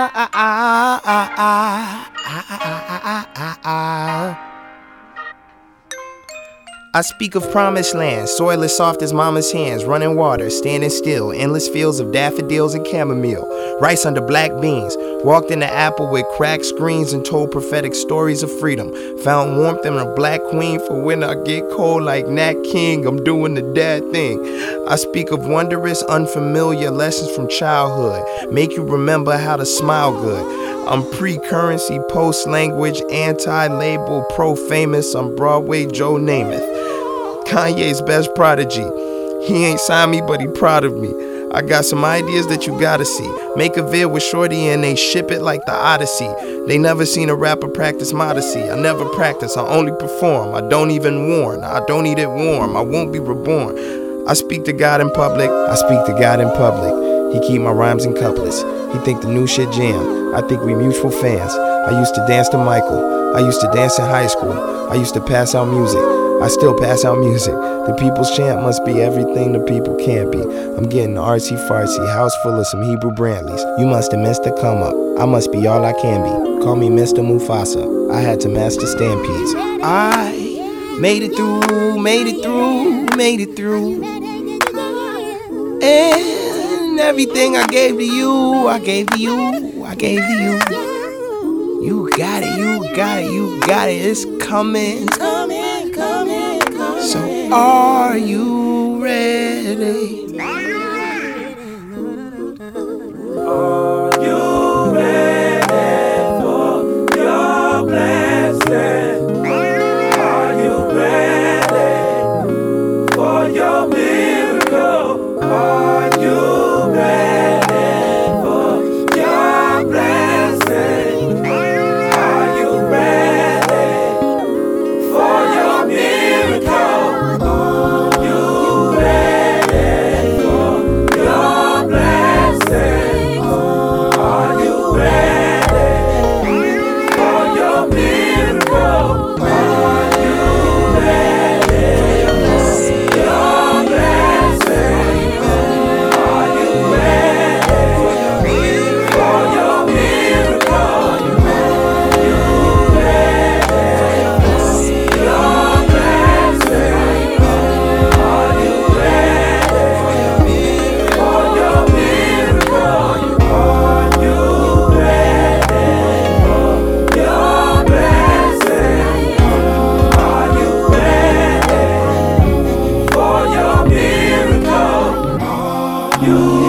I speak of promised land, soil as soft as mama's hands, running water, standing still, endless fields of daffodils and chamomile, rice under black beans, walked in the apple with cracked screens and told prophetic stories of freedom, found warmth in a black queen for when I get cold like Nat King, I'm doing the dad thing. I speak of wondrous, unfamiliar lessons from childhood, make you remember how to smile good. I'm pre-currency, post-language, anti-label, pro-famous, I'm Broadway Joe Namath. Kanye's best prodigy. He ain't signed me, but he proud of me. I got some ideas that you gotta see. Make a vid with Shorty and they ship it like the Odyssey. They never seen a rapper practice modesty. I never practice, I only perform. I don't even warn, I don't eat it warm. I won't be reborn. I speak to God in public, I speak to God in public. He keep my rhymes in couplets. He think the new shit jam. I think we mutual fans. I used to dance to Michael. I used to dance in high school. I used to pass out music. I still pass out music. The people's chant must be everything the people can't be. I'm getting artsy fartsy, house full of some Hebrew Brantleys. You must have missed the come up. I must be all I can be. Call me Mr. Mufasa. I had to master stampedes. I made it through, made it through, made it through. And everything I gave to you, I gave to you, I gave to you. You got it, you got it, you got it. It's coming, coming, coming, coming. So are you ready? Are you ready for your blessing? Are you ready for your miracle? Are you ready for your blessing? Are you ready for your miracle? Are you ready for your blessing? Are you ready for your miracle? Are you ready for your blessing? Are you ready for your miracle? Are you ready for your blessing? Are you ready for your miracle? Are you ready for your blessing? Are you ready for your miracle? Are you